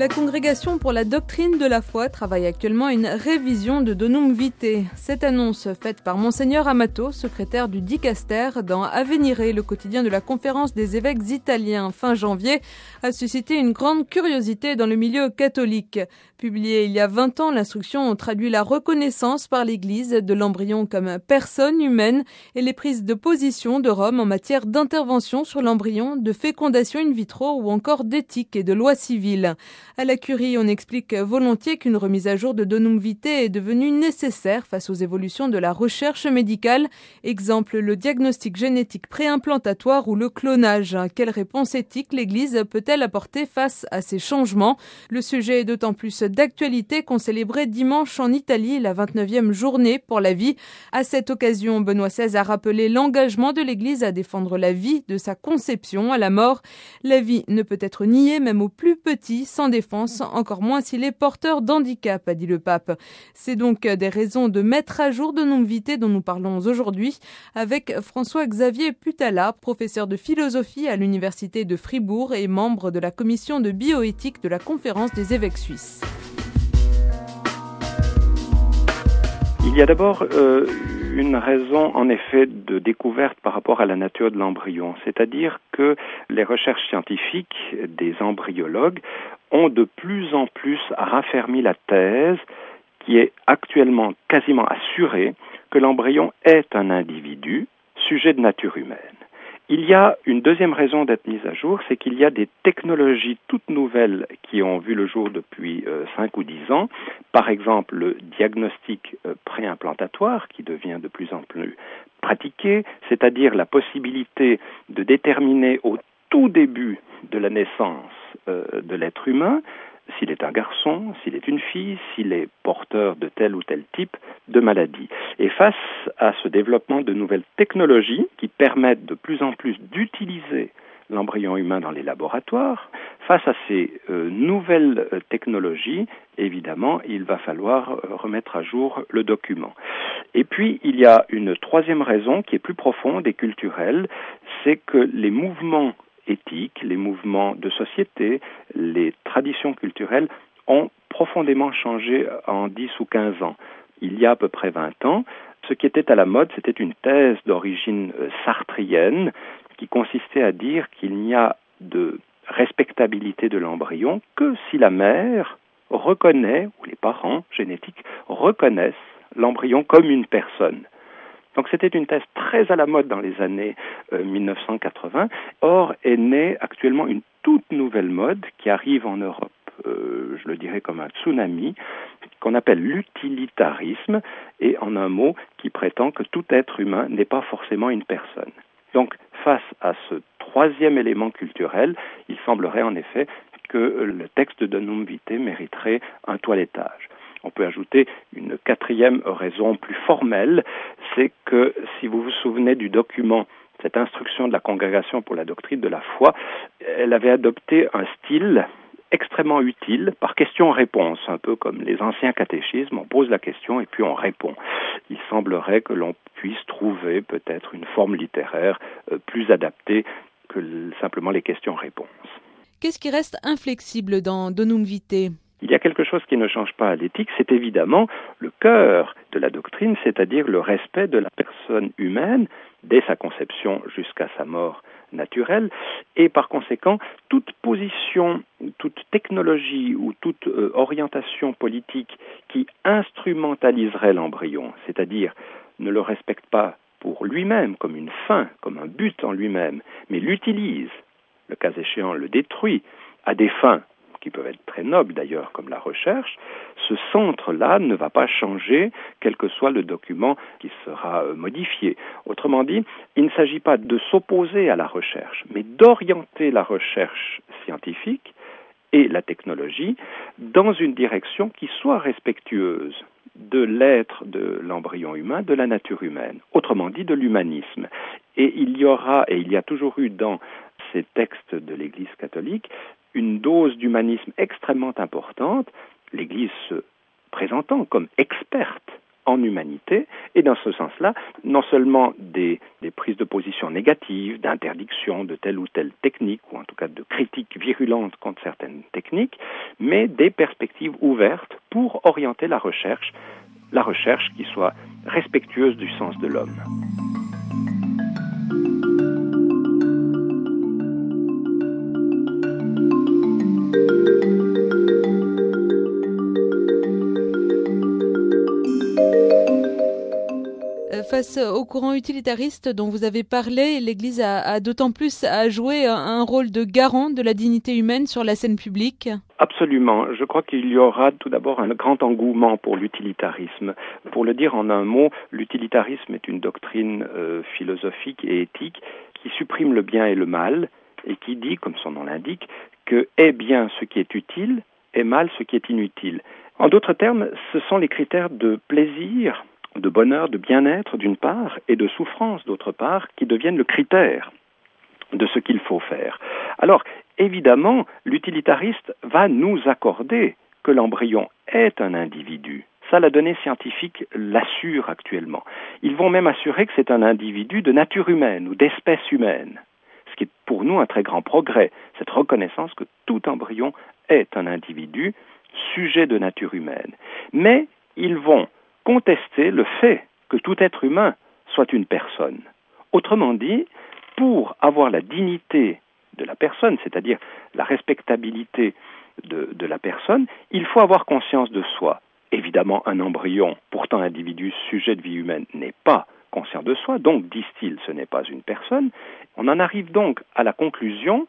La Congrégation pour la doctrine de la foi travaille actuellement à une révision de Donum Vitae. Cette annonce faite par Monseigneur Amato, secrétaire du Dicaster, dans Avvenire, le quotidien de la Conférence des évêques italiens fin janvier, a suscité une grande curiosité dans le milieu catholique. Publiée il y a 20 ans, l'instruction traduit la reconnaissance par l'Église de l'embryon comme personne humaine et les prises de position de Rome en matière d'intervention sur l'embryon, de fécondation in vitro ou encore d'éthique et de loi civile. À la Curie, on explique volontiers qu'une remise à jour de Donum Vitae est devenue nécessaire face aux évolutions de la recherche médicale. Exemple, le diagnostic génétique préimplantatoire ou le clonage. Quelle réponse éthique l'Église peut-elle apporter face à ces changements ? Le sujet est d'autant plus d'actualité qu'on célébrait dimanche en Italie la 29e journée pour la vie. À cette occasion, Benoît XVI a rappelé l'engagement de l'Église à défendre la vie de sa conception à la mort. La vie ne peut être niée même aux plus petits sans défense, encore moins s'il est porteur d'handicap, a dit le pape. C'est donc des raisons de mettre à jour Donum Vitae dont nous parlons aujourd'hui avec François-Xavier Putala, professeur de philosophie à l'université de Fribourg et membre de la commission de bioéthique de la Conférence des évêques suisses. Il y a d'abord une raison en effet de découverte par rapport à la nature de l'embryon, c'est-à-dire que les recherches scientifiques des embryologues ont de plus en plus raffermi la thèse qui est actuellement quasiment assurée que l'embryon est un individu sujet de nature humaine. Il y a une deuxième raison d'être mise à jour, c'est qu'il y a des technologies toutes nouvelles qui ont vu le jour depuis 5 ou 10 ans. Par exemple, le diagnostic préimplantatoire qui devient de plus en plus pratiqué, c'est-à-dire la possibilité de déterminer au tout début de la naissance de l'être humain s'il est un garçon, s'il est une fille, s'il est porteur de tel ou tel type de maladie. Et face à ce développement de nouvelles technologies qui permettent de plus en plus d'utiliser l'embryon humain dans les laboratoires, face à ces nouvelles technologies, évidemment, il va falloir remettre à jour le document. Et puis, il y a une troisième raison qui est plus profonde et culturelle, c'est que les mouvements éthiques, les mouvements de société, les traditions culturelles ont profondément changé en 10 ou 15 ans. Il y a à peu près 20 ans, ce qui était à la mode, c'était une thèse d'origine sartrienne qui consistait à dire qu'il n'y a de respectabilité de l'embryon que si la mère reconnaît, ou les parents génétiques reconnaissent l'embryon comme une personne. Donc c'était une thèse très à la mode dans les années 1980. Or est née actuellement une toute nouvelle mode qui arrive en Europe, je le dirais comme un tsunami, qu'on appelle l'utilitarisme, et en un mot qui prétend que tout être humain n'est pas forcément une personne. Donc face à ce troisième élément culturel, il semblerait en effet que le texte de Donum Vitae mériterait un toilettage. On peut ajouter une quatrième raison plus formelle, c'est que si vous vous souvenez du document, cette instruction de la Congrégation pour la doctrine de la foi, elle avait adopté un style extrêmement utile par question-réponse, un peu comme les anciens catéchismes, on pose la question et puis on répond. Il semblerait que l'on puisse trouver peut-être une forme littéraire plus adaptée que simplement les questions-réponses. Qu'est-ce qui reste inflexible dans Donum Vitae ? Il y a quelque chose qui ne change pas à l'éthique, c'est évidemment le cœur de la doctrine, c'est-à-dire le respect de la personne humaine dès sa conception jusqu'à sa mort naturelle, et par conséquent, toute position, toute technologie ou toute orientation politique qui instrumentaliserait l'embryon, c'est-à-dire ne le respecte pas pour lui-même, comme une fin, comme un but en lui-même, mais l'utilise, le cas échéant le détruit, à des fins qui peuvent être très nobles d'ailleurs, comme la recherche, ce centre-là ne va pas changer, quel que soit le document qui sera modifié. Autrement dit, il ne s'agit pas de s'opposer à la recherche, mais d'orienter la recherche scientifique et la technologie dans une direction qui soit respectueuse de l'être de l'embryon humain, de la nature humaine, autrement dit de l'humanisme. Et il y aura, et il y a toujours eu dans ces textes de l'Église catholique, une dose d'humanisme extrêmement importante, l'Église se présentant comme experte en humanité, et dans ce sens-là, non seulement des prises de position négatives, d'interdiction de telle ou telle technique, ou en tout cas de critiques virulentes contre certaines techniques, mais des perspectives ouvertes pour orienter la recherche qui soit respectueuse du sens de l'homme. Face au courant utilitariste dont vous avez parlé, l'Église a d'autant plus à jouer un rôle de garant de la dignité humaine sur la scène publique. Absolument. Je crois qu'il y aura tout d'abord un grand engouement pour l'utilitarisme. Pour le dire en un mot, l'utilitarisme est une doctrine philosophique et éthique qui supprime le bien et le mal et qui dit, comme son nom l'indique, que est bien ce qui est utile, est mal ce qui est inutile. En d'autres termes, ce sont les critères de plaisir, de bonheur, de bien-être d'une part, et de souffrance d'autre part, qui deviennent le critère de ce qu'il faut faire. Alors, évidemment, l'utilitariste va nous accorder que l'embryon est un individu. Ça, la donnée scientifique l'assure actuellement. Ils vont même assurer que c'est un individu de nature humaine ou d'espèce humaine, ce qui est pour nous un très grand progrès, cette reconnaissance que tout embryon est un individu sujet de nature humaine. Mais ils vont contester le fait que tout être humain soit une personne. Autrement dit, pour avoir la dignité de la personne, c'est-à-dire la respectabilité de la personne, il faut avoir conscience de soi. Évidemment, un embryon, pourtant individu sujet de vie humaine, n'est pas conscient de soi, donc, disent-ils, ce n'est pas une personne. On en arrive donc à la conclusion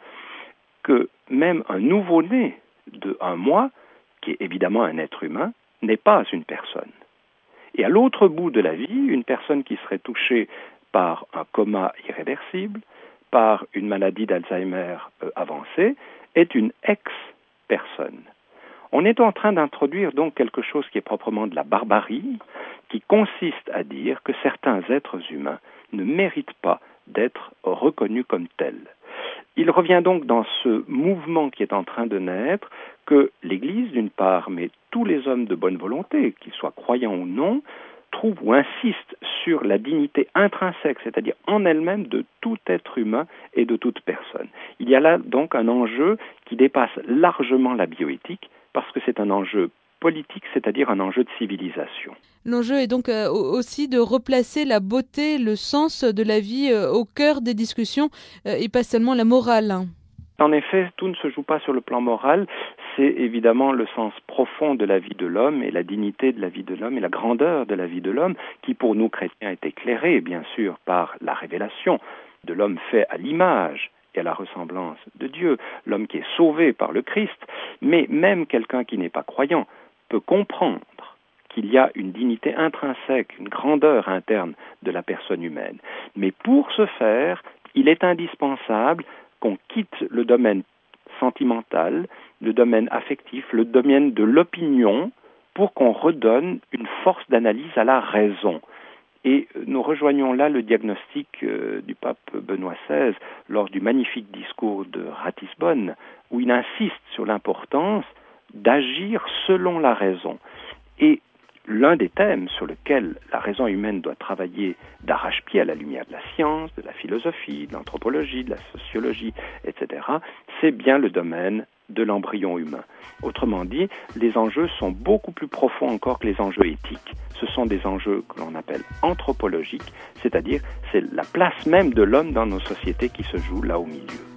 que même un nouveau-né de 1 mois, qui est évidemment un être humain, n'est pas une personne. Et à l'autre bout de la vie, une personne qui serait touchée par un coma irréversible, par une maladie d'Alzheimer avancée, est une ex-personne. On est en train d'introduire donc quelque chose qui est proprement de la barbarie, qui consiste à dire que certains êtres humains ne méritent pas d'être reconnus comme tels. Il revient donc dans ce mouvement qui est en train de naître que l'Église, d'une part, mais tous les hommes de bonne volonté, qu'ils soient croyants ou non, trouvent ou insistent sur la dignité intrinsèque, c'est-à-dire en elle-même de tout être humain et de toute personne. Il y a là donc un enjeu qui dépasse largement la bioéthique, parce que c'est un enjeu politique, c'est-à-dire un enjeu de civilisation. L'enjeu est donc aussi de replacer la beauté, le sens de la vie au cœur des discussions et pas seulement la morale. En effet, tout ne se joue pas sur le plan moral, c'est évidemment le sens profond de la vie de l'homme et la dignité de la vie de l'homme et la grandeur de la vie de l'homme qui, pour nous chrétiens, est éclairée, bien sûr, par la révélation de l'homme fait à l'image et à la ressemblance de Dieu, l'homme qui est sauvé par le Christ, mais même quelqu'un qui n'est pas croyant peut comprendre qu'il y a une dignité intrinsèque, une grandeur interne de la personne humaine. Mais pour ce faire, il est indispensable qu'on quitte le domaine sentimental, le domaine affectif, le domaine de l'opinion, pour qu'on redonne une force d'analyse à la raison. Et nous rejoignons là le diagnostic du pape Benoît XVI lors du magnifique discours de Ratisbonne, où il insiste sur l'importance d'agir selon la raison. Et l'un des thèmes sur lequel la raison humaine doit travailler d'arrache-pied à la lumière de la science, de la philosophie, de l'anthropologie, de la sociologie, etc., c'est bien le domaine de l'embryon humain. Autrement dit, les enjeux sont beaucoup plus profonds encore que les enjeux éthiques. Ce sont des enjeux que l'on appelle anthropologiques, c'est-à-dire c'est la place même de l'homme dans nos sociétés qui se joue là au milieu.